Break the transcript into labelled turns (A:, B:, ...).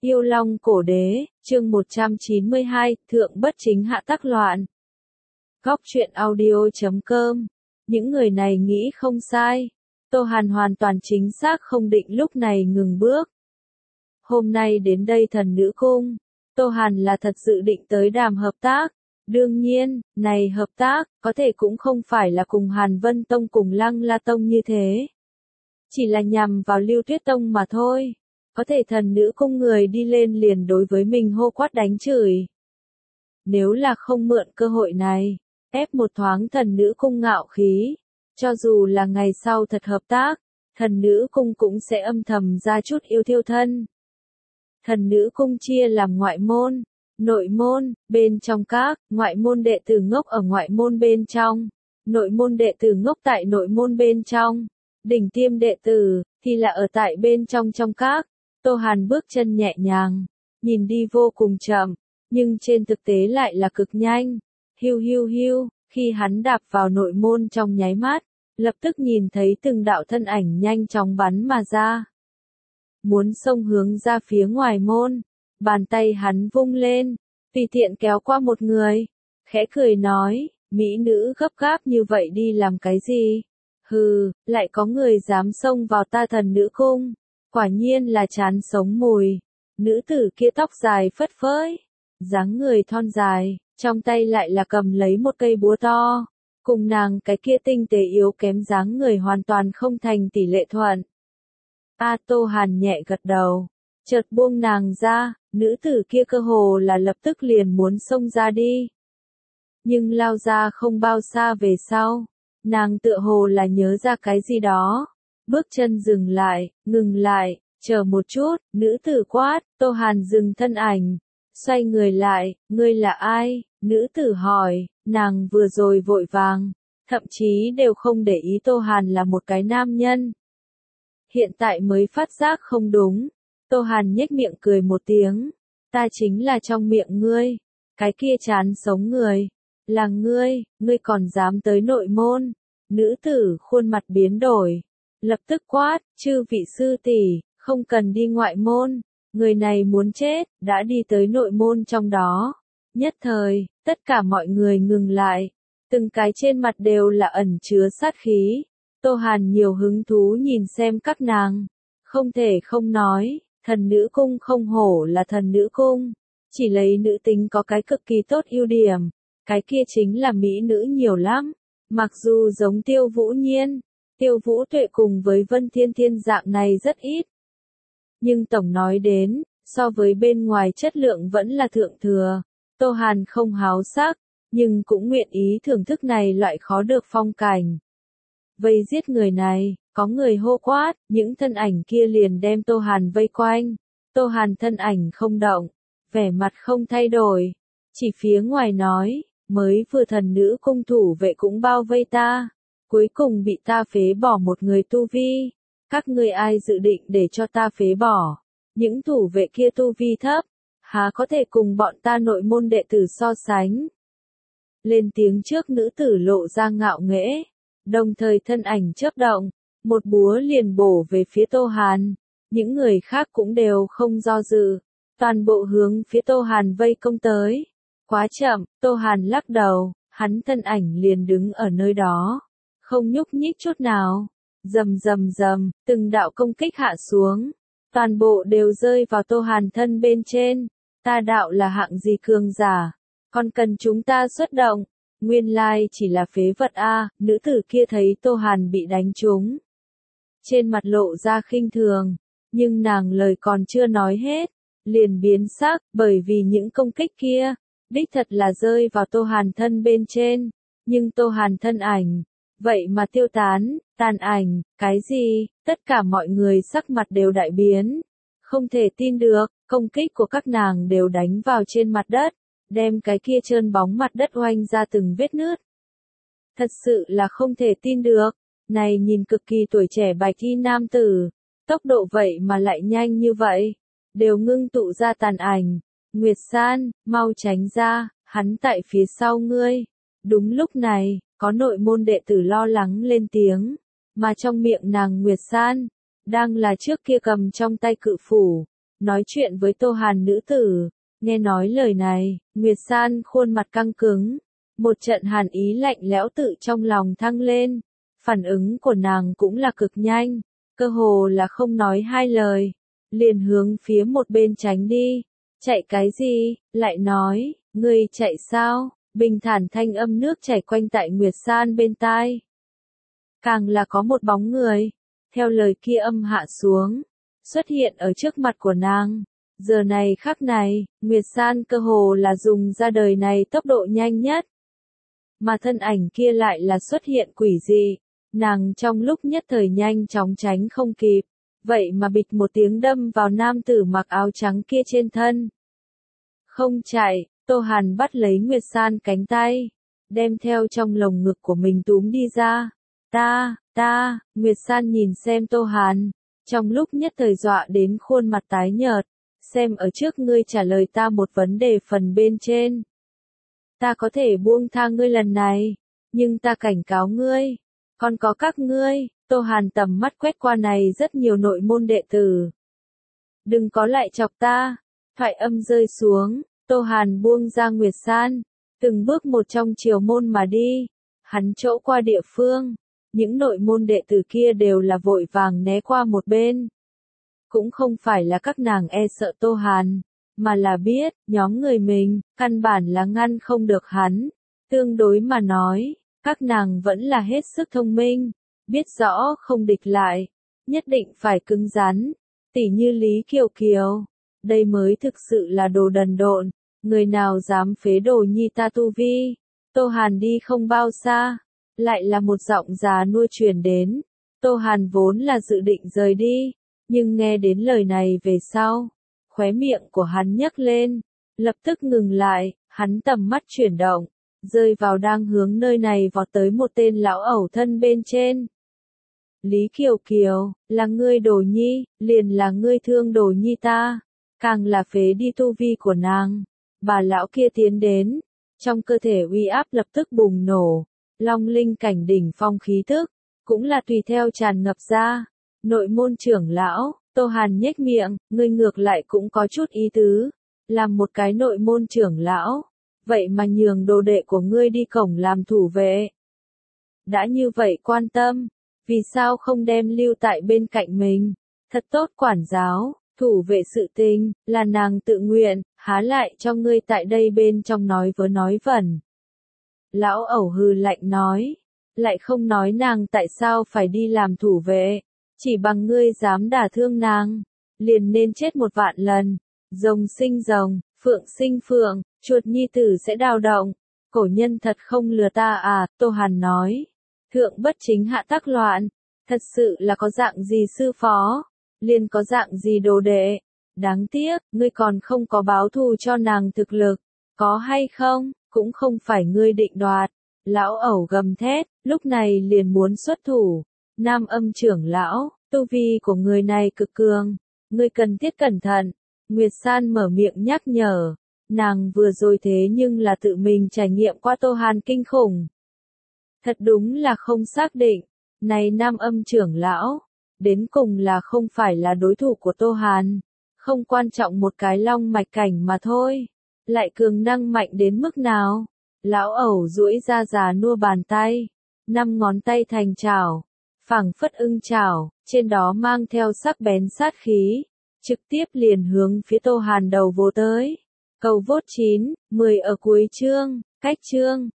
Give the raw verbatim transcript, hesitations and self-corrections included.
A: Yêu Long Cổ Đế, chương một trăm chín mươi hai, Thượng Bất Chính Hạ Tắc Loạn. Góc truyện audio chấm com. Những người này nghĩ không sai. Tô Hàn hoàn toàn chính xác không định lúc này ngừng bước. Hôm nay đến đây Thần Nữ Cung, Tô Hàn là thật sự định tới đàm hợp tác. Đương nhiên, này hợp tác, có thể cũng không phải là cùng Hàn Vân Tông cùng Lăng La Tông như thế. Chỉ là nhằm vào Lưu Tuyết Tông mà thôi. Có thể Thần Nữ Cung người đi lên liền đối với mình hô quát đánh chửi. Nếu là không mượn cơ hội này, ép một thoáng Thần Nữ Cung ngạo khí, cho dù là ngày sau thật hợp tác, Thần Nữ Cung cũng sẽ âm thầm ra chút yêu thiêu thân. Thần Nữ Cung chia làm ngoại môn, nội môn, bên trong các, ngoại môn đệ tử ngốc ở ngoại môn bên trong, nội môn đệ tử ngốc tại nội môn bên trong, đỉnh tiêm đệ tử, thì là ở tại bên trong trong các. Tô Hàn bước chân nhẹ nhàng, nhìn đi vô cùng chậm, nhưng trên thực tế lại là cực nhanh. Hiu hiu hiu, khi hắn đạp vào nội môn trong nháy mắt, lập tức nhìn thấy từng đạo thân ảnh nhanh chóng bắn mà ra. Muốn xông hướng ra phía ngoài môn, bàn tay hắn vung lên, tùy tiện kéo qua một người, khẽ cười nói, mỹ nữ gấp gáp như vậy đi làm cái gì? Hừ, lại có người dám xông vào ta Thần Nữ Cung. Quả nhiên là chán sống mùi. Nữ tử kia tóc dài phất phới, dáng người thon dài, trong tay lại là cầm lấy một cây búa to. Cùng nàng cái kia tinh tế yếu kém dáng người hoàn toàn không thành tỷ lệ thuận. A Tô Hàn nhẹ gật đầu, chợt buông nàng ra, nữ tử kia cơ hồ là lập tức liền muốn xông ra đi. Nhưng lao ra không bao xa về sau, nàng tựa hồ là nhớ ra cái gì đó. Bước chân dừng lại, ngừng lại, chờ một chút, nữ tử quát, Tô Hàn dừng thân ảnh, xoay người lại, ngươi là ai? Nữ tử hỏi, nàng vừa rồi vội vàng, thậm chí đều không để ý Tô Hàn là một cái nam nhân. Hiện tại mới phát giác không đúng, Tô Hàn nhếch miệng cười một tiếng, ta chính là trong miệng ngươi, cái kia chán sống người, là ngươi, ngươi còn dám tới nội môn. Nữ tử khuôn mặt biến đổi. Lập tức quát, chư vị sư tỷ, không cần đi ngoại môn, người này muốn chết, đã đi tới nội môn trong đó. Nhất thời, tất cả mọi người ngừng lại, từng cái trên mặt đều là ẩn chứa sát khí. Tô Hàn nhiều hứng thú nhìn xem các nàng, không thể không nói, Thần Nữ Cung không hổ là Thần Nữ Cung, chỉ lấy nữ tính có cái cực kỳ tốt ưu điểm, cái kia chính là mỹ nữ nhiều lắm, mặc dù giống Tiêu Vũ Nhiên. Tiêu Vũ Tuệ cùng với Vân Thiên Thiên dạng này rất ít. Nhưng tổng nói đến, so với bên ngoài chất lượng vẫn là thượng thừa. Tô Hàn không háo sắc, nhưng cũng nguyện ý thưởng thức này loại khó được phong cảnh. Vây giết người này, có người hô quát, những thân ảnh kia liền đem Tô Hàn vây quanh. Tô Hàn thân ảnh không động, vẻ mặt không thay đổi. Chỉ phía ngoài nói, mới vừa Thần Nữ Cung thủ vệ cũng bao vây ta. Cuối cùng bị ta phế bỏ một người tu vi. Các ngươi ai dự định để cho ta phế bỏ? Những thủ vệ kia tu vi thấp, há có thể cùng bọn ta nội môn đệ tử so sánh? Lên tiếng trước nữ tử lộ ra ngạo nghễ, đồng thời thân ảnh chớp động, một búa liền bổ về phía Tô Hàn. Những người khác cũng đều không do dự, toàn bộ hướng phía Tô Hàn vây công tới. Quá chậm, Tô Hàn lắc đầu, hắn thân ảnh liền đứng ở nơi đó. Không nhúc nhích chút nào, rầm rầm rầm, từng đạo công kích hạ xuống, toàn bộ đều rơi vào Tô Hàn thân bên trên. Ta đạo là hạng gì cường giả, còn cần chúng ta xuất động? Nguyên lai chỉ là phế vật a. Nữ tử kia thấy Tô Hàn bị đánh trúng, trên mặt lộ ra khinh thường, nhưng nàng lời còn chưa nói hết, liền biến sắc, bởi vì những công kích kia, đích thật là rơi vào Tô Hàn thân bên trên, nhưng Tô Hàn thân ảnh vậy mà tiêu tán, tàn ảnh, cái gì? Tất cả mọi người sắc mặt đều đại biến. Không thể tin được, công kích của các nàng đều đánh vào trên mặt đất, đem cái kia trơn bóng mặt đất oanh ra từng vết nứt. Thật sự là không thể tin được, này nhìn cực kỳ tuổi trẻ bạch y nam tử, tốc độ vậy mà lại nhanh như vậy, đều ngưng tụ ra tàn ảnh. Nguyệt San, mau tránh ra, hắn tại phía sau ngươi. Đúng lúc này, có nội môn đệ tử lo lắng lên tiếng, mà trong miệng nàng Nguyệt San, đang là trước kia cầm trong tay cự phủ, nói chuyện với Tô Hàn nữ tử. Nghe nói lời này, Nguyệt San khuôn mặt căng cứng, một trận hàn ý lạnh lẽo tự trong lòng thăng lên, phản ứng của nàng cũng là cực nhanh, cơ hồ là không nói hai lời, liền hướng phía một bên tránh đi. Chạy cái gì? Lại nói, ngươi chạy sao? Bình thản thanh âm nước chảy quanh tại Nguyệt San bên tai. Càng là có một bóng người, theo lời kia âm hạ xuống, xuất hiện ở trước mặt của nàng. Giờ này khắc này, Nguyệt San cơ hồ là dùng ra đời này tốc độ nhanh nhất. Mà thân ảnh kia lại là xuất hiện quỷ dị, nàng trong lúc nhất thời nhanh chóng tránh không kịp, vậy mà bịch một tiếng đâm vào nam tử mặc áo trắng kia trên thân. Không chạy, Tô Hàn bắt lấy Nguyệt San cánh tay, đem theo trong lồng ngực của mình túm đi ra. Ta, ta, Nguyệt San nhìn xem Tô Hàn, trong lúc nhất thời dọa đến khuôn mặt tái nhợt, xem ở trước ngươi trả lời ta một vấn đề phần bên trên. Ta có thể buông tha ngươi lần này, nhưng ta cảnh cáo ngươi, còn có các ngươi. Tô Hàn tầm mắt quét qua này rất nhiều nội môn đệ tử. Đừng có lại chọc ta. Thoại âm rơi xuống, Tô Hàn buông ra Nguyệt San, từng bước một trong chiều môn mà đi. Hắn chỗ qua địa phương, những nội môn đệ tử kia đều là vội vàng né qua một bên. Cũng không phải là các nàng e sợ Tô Hàn, mà là biết, nhóm người mình, căn bản là ngăn không được hắn. Tương đối mà nói, các nàng vẫn là hết sức thông minh, biết rõ không địch lại, nhất định phải cứng rắn, tỉ như Lý Kiều Kiều. Đây mới thực sự là đồ đần độn, người nào dám phế đồ nhi ta tu vi. Tô Hàn đi không bao xa, lại là một giọng già nua truyền đến. Tô Hàn vốn là dự định rời đi, nhưng nghe đến lời này về sau, khóe miệng của hắn nhấc lên, lập tức ngừng lại, hắn tầm mắt chuyển động, rơi vào đang hướng nơi này vọt tới một tên lão ẩu thân bên trên. Lý Kiều Kiều, là ngươi đồ nhi, liền là ngươi thương đồ nhi ta, càng là phế đi tu vi của nàng. Bà lão kia tiến đến, trong cơ thể uy áp lập tức bùng nổ, long linh cảnh đỉnh phong khí thức, cũng là tùy theo tràn ngập ra. Nội môn trưởng lão, Tô Hàn nhếch miệng, ngươi ngược lại cũng có chút ý tứ, làm một cái nội môn trưởng lão, vậy mà nhường đồ đệ của ngươi đi cổng làm thủ vệ. Đã như vậy quan tâm, vì sao không đem lưu tại bên cạnh mình, thật tốt quản giáo, thủ vệ sự tình, là nàng tự nguyện, há lại cho ngươi tại đây bên trong nói vớ nói vẩn. Lão ẩu hừ lạnh nói, lại không nói nàng tại sao phải đi làm thủ vệ, chỉ bằng ngươi dám đả thương nàng, liền nên chết một vạn lần. Rồng sinh rồng, phượng sinh phượng, chuột nhi tử sẽ đào động, cổ nhân thật không lừa ta à. Tô Hàn nói, thượng bất chính hạ tắc loạn, thật sự là có dạng gì sư phó, liền có dạng gì đồ đệ. Đáng tiếc, ngươi còn không có báo thù cho nàng thực lực, có hay không, cũng không phải ngươi định đoạt. Lão ẩu gầm thét, lúc này liền muốn xuất thủ. Nam Âm trưởng lão, tu vi của người này cực cường, ngươi cần thiết cẩn thận. Nguyệt San mở miệng nhắc nhở, nàng vừa rồi thế nhưng là tự mình trải nghiệm qua Tô Hàn kinh khủng. Thật đúng là không xác định, này Nam Âm trưởng lão, đến cùng là không phải là đối thủ của Tô Hàn, không quan trọng một cái long mạch cảnh mà thôi, lại cường năng mạnh đến mức nào. Lão ẩu duỗi ra già nua bàn tay, năm ngón tay thành chảo, phảng phất ưng chảo, trên đó mang theo sắc bén sát khí, trực tiếp liền hướng phía Tô Hàn đầu vồ tới. Cầu vốt chín, mười ở cuối chương, cách chương.